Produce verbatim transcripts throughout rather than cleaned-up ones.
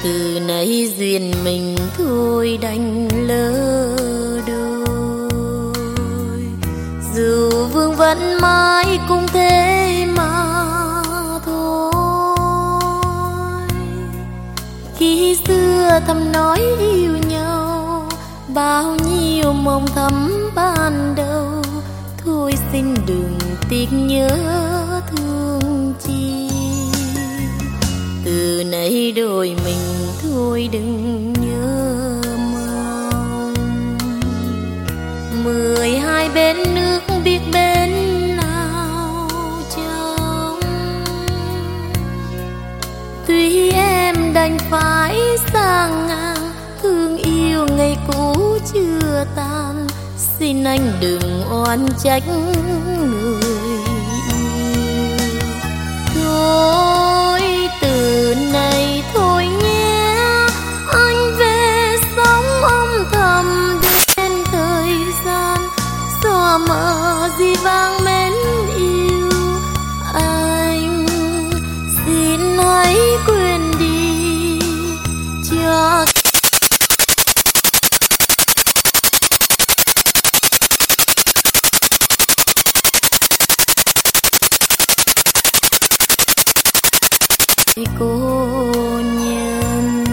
Từ nay duyên mình thôi đành lỡ đôi, dù vương vẫn mãi cũng thế mà thôi. Khi xưa thầm nói yêu nhau, bao nhiêu mong thầm ban đầu, thôi xin đừng tiếc nhớ thương chi. Từ nay đôi mình thôi đừng nhớ mong, mười hai bên nước biết bên nào trong. Tuy em đành phải sang ngang, thương yêu ngày cũ chưa tan, xin anh đừng oan trách người yêu. Thôi từ nay thôi nhé, anh về sống âm thầm đến thời gian, xóa mờ gì vang mến yêu. Anh xin hãy quên đi cho cô nhân.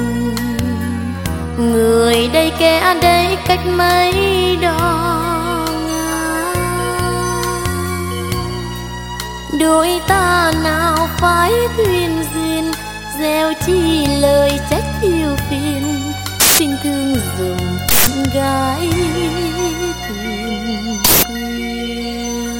Người đây kẻ đây cách mấy đó ngang, đôi ta nào phải thuyền duyên, gieo chi lời trách yêu phiền, xin thương dùm con gái thuyền quyên.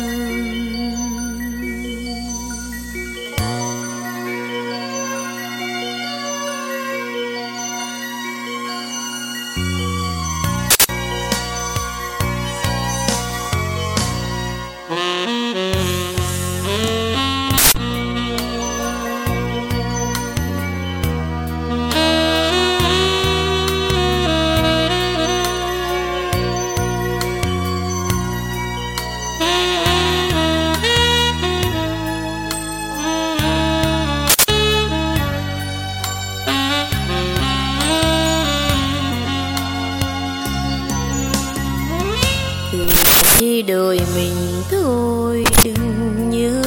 Khi đời mình thôi đừng nhớ,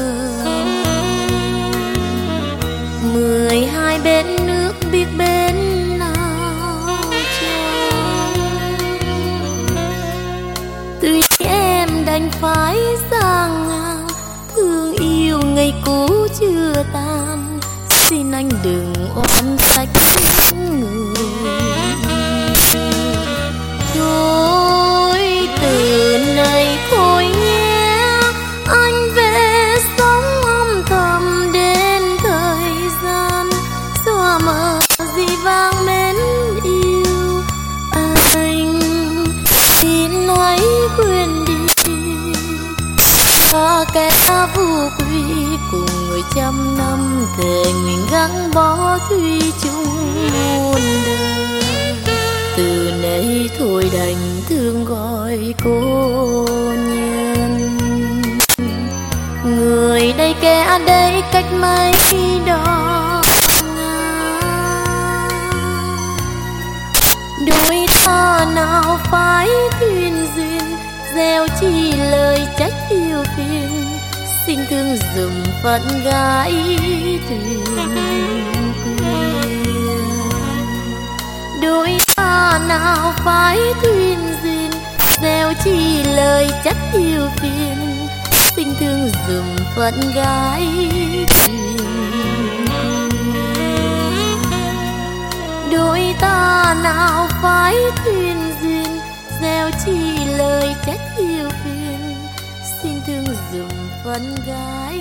mười hai bên nước biết bên nào trong. Tuy em đành phải sang ngang, thương yêu ngày cũ chưa tan, xin anh đừng oan trách người. Thôi từ nay thôi nhé, anh về sống âm thầm đến thời gian, xóa mờ gì vang mến yêu. Anh xin hãy quên đi và kẻ vô quy, cùng người trăm năm thề nguyện gắn bó thủy chung muôn đời. Từ nay thôi đành thương gọi cô nhân. Người đây kẻ đây cách mấy đó ngang, đôi ta nào phải thuyền duyên, gieo chi lời trách yêu phiền, xin thương dùm phận gái thuyền quyên. Đôi ta nào phải thuyền duyên, gieo chi lời trách yêu phiền, xin thương dùm phận gái thuyền. Đôi ta nào phải thuyền duyên, gieo chi lời trách yêu phiền, xin thương dùm phận gái